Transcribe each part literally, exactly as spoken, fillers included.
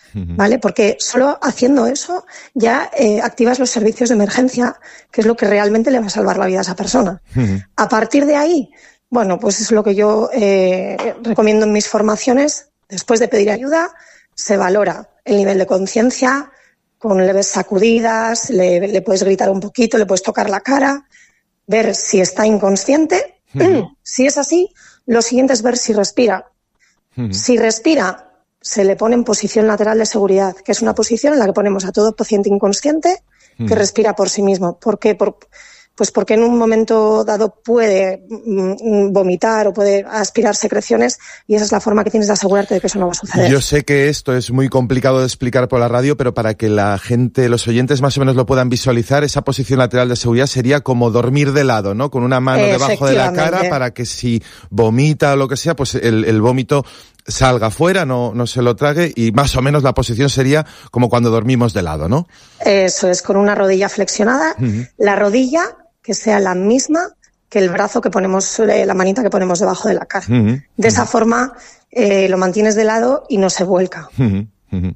¿vale? Porque solo haciendo eso ya eh, activas los servicios de emergencia, que es lo que realmente le va a salvar la vida a esa persona. Uh-huh. A partir de ahí, bueno, pues es lo que yo eh, recomiendo en mis formaciones. Después de pedir ayuda, se valora el nivel de conciencia con leves sacudidas, le, le puedes gritar un poquito, le puedes tocar la cara, ver si está inconsciente. Uh-huh. Si es así, lo siguiente es ver si respira. Uh-huh. Si respira, se le pone en posición lateral de seguridad, que es una posición en la que ponemos a todo paciente inconsciente que uh-huh. respira por sí mismo. ¿Por qué? Por, pues porque en un momento dado puede mm, vomitar o puede aspirar secreciones, y esa es la forma que tienes de asegurarte de que eso no va a suceder. Yo sé que esto es muy complicado de explicar por la radio, pero para que la gente, los oyentes más o menos lo puedan visualizar, esa posición lateral de seguridad sería como dormir de lado, ¿no? Con una mano debajo de la cara para que si vomita o lo que sea, pues el, el vómito salga fuera, no, no se lo trague, y más o menos la posición sería como cuando dormimos de lado, ¿no? Eso es, con una rodilla flexionada, uh-huh. la rodilla que sea la misma que el brazo que ponemos, la manita que ponemos debajo de la cara. Uh-huh. De esa uh-huh. forma eh, lo mantienes de lado y no se vuelca. Uh-huh. Uh-huh.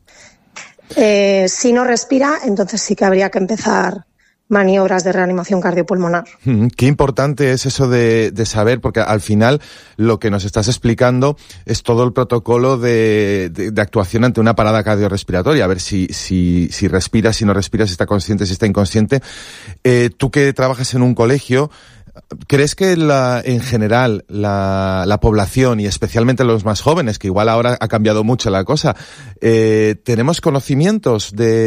Eh, si no respira, entonces sí que habría que empezar maniobras de reanimación cardiopulmonar. Uh-huh. Qué importante es eso de, de saber, porque al final lo que nos estás explicando es todo el protocolo de, de, de actuación ante una parada cardiorrespiratoria, a ver si, si, si respira, si no respira, si está consciente, si está inconsciente. Eh, tú que trabajas en un colegio, ¿crees que la, en general la, la población, y especialmente los más jóvenes, que igual ahora ha cambiado mucho la cosa, eh, tenemos conocimientos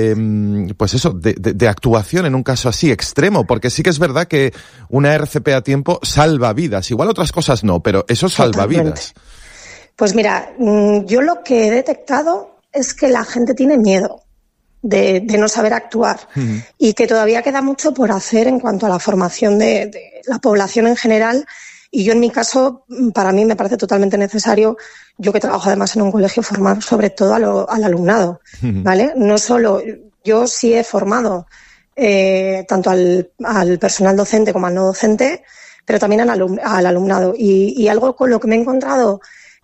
de, pues eso, de, de, de actuación en un caso así extremo? Porque sí que es verdad que una R C P a tiempo salva vidas, igual otras cosas no, pero eso salva Totalmente. vidas. Pues mira, yo lo que he detectado es que la gente tiene miedo de, de no saber actuar uh-huh. y que todavía queda mucho por hacer en cuanto a la formación de, de la población en general. Y yo en mi caso, para mí me parece totalmente necesario, yo que trabajo además en un colegio, formar sobre todo a lo, al alumnado, uh-huh. ¿vale? No solo, yo sí he formado eh, tanto al, al personal docente como al no docente, pero también al, alum, al alumnado. Y, y algo con lo que me he encontrado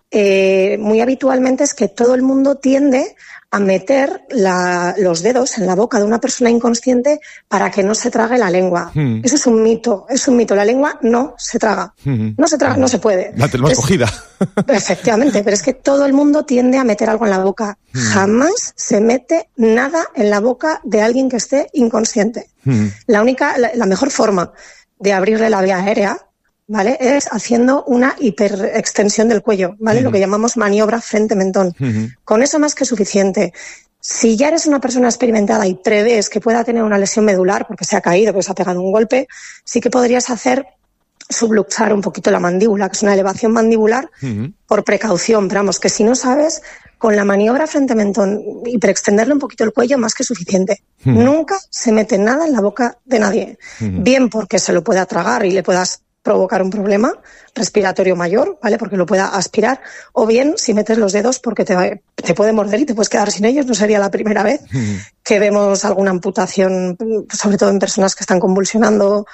eh, muy habitualmente es que todo el mundo tiende a meter la, los dedos en la boca de una persona inconsciente para que no se trague la lengua. Hmm. Eso es un mito, es un mito. La lengua no se traga. Hmm. No se traga, no se puede. La tenemos es, cogida. Efectivamente, pero es que todo el mundo tiende a meter algo en la boca. Hmm. Jamás se mete nada en la boca de alguien que esté inconsciente. Hmm. La única, la, la mejor forma de abrirle la vía aérea, ¿vale?, es haciendo una hiperextensión del cuello, ¿vale? Uh-huh. Lo que llamamos maniobra frente-mentón. Uh-huh. Con eso más que suficiente. Si ya eres una persona experimentada y prevés que pueda tener una lesión medular porque se ha caído, porque se ha pegado un golpe, sí que podrías hacer subluxar un poquito la mandíbula, que es una elevación mandibular uh-huh. por precaución. Pero vamos, que si no sabes, con la maniobra frente-mentón, hiperextenderle un poquito el cuello, más que suficiente. Uh-huh. Nunca se mete nada en la boca de nadie. Uh-huh. Bien porque se lo pueda tragar y le puedas provocar un problema respiratorio mayor, ¿vale?, porque lo pueda aspirar, o bien si metes los dedos porque te, te puede morder y te puedes quedar sin ellos. No sería la primera vez uh-huh. que vemos alguna amputación, sobre todo en personas que están convulsionando.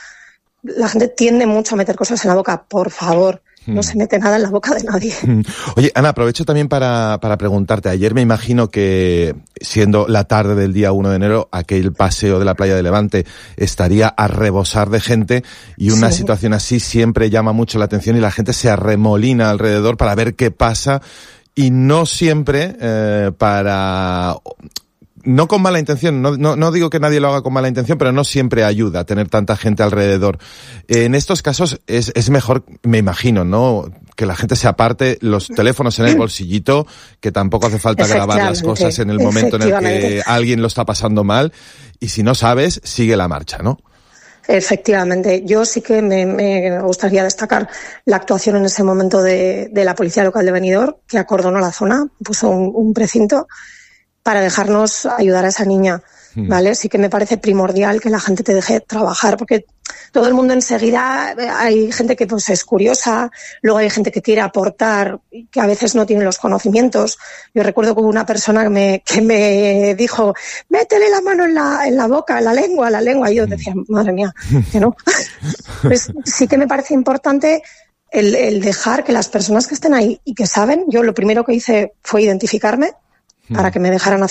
La gente tiende mucho a meter cosas en la boca. Por favor, no se mete nada en la boca de nadie. Oye, Ana, aprovecho también para, para preguntarte. Ayer me imagino que, siendo la tarde del día uno de enero, aquel paseo de la playa de Levante estaría a rebosar de gente, y una sí. situación así siempre llama mucho la atención y la gente se arremolina alrededor para ver qué pasa, y no siempre eh, para... No con mala intención, no, no, no digo que nadie lo haga con mala intención, pero no siempre ayuda a tener tanta gente alrededor. Eh, en estos casos es, es mejor, me imagino, ¿no?, que la gente se aparte, los teléfonos en el bolsillito, que tampoco hace falta grabar las cosas en el momento en el que alguien lo está pasando mal, y si no sabes, sigue la marcha, ¿no? Efectivamente. Yo sí que me, me gustaría destacar la actuación en ese momento de, de la Policía Local de Benidorm, que acordonó la zona, puso un, un precinto para dejarnos ayudar a esa niña, ¿vale? Sí que me parece primordial que la gente te deje trabajar, porque todo el mundo enseguida, hay gente que pues es curiosa, luego hay gente que quiere aportar, que a veces no tiene los conocimientos. Yo recuerdo que hubo una persona que me, que me dijo, métele la mano en la, en la boca, en la lengua, en la lengua, y yo decía, madre mía, que no. Pues sí que me parece importante el, el dejar que las personas que estén ahí y que saben, yo lo primero que hice fue identificarme, para que me dejaran hacer